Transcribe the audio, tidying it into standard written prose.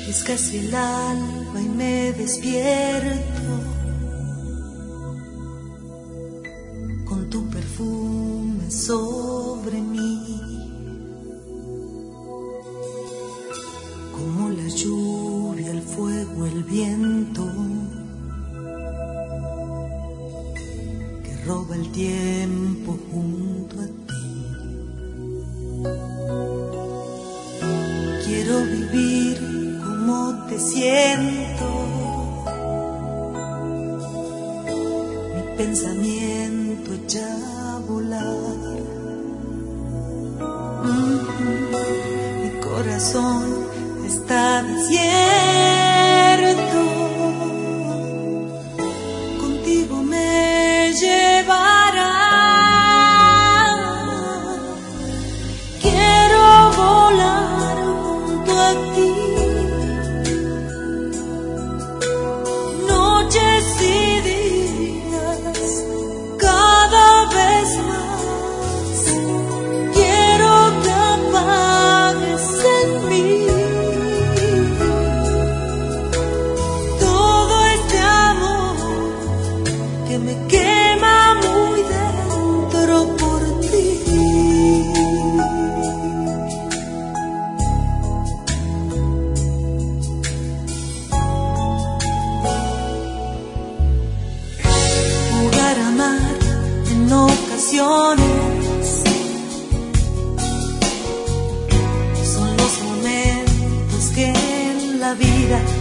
Es casi el alba y me despierto con tu perfume sobre mí, como la lluvia, el fuego, el viento que roba el tiempo junto a ti. Quiero vivir como te siento, mi pensamiento echa a volar, mi corazón está desierto, contigo me llevará. Quiero volar junto a ti, noches y días, cada vez más. Quiero que apagues en mí todo este amor que me quema muy dentro por ti. Jugar a amar en ocasiones son los momentos que en la vida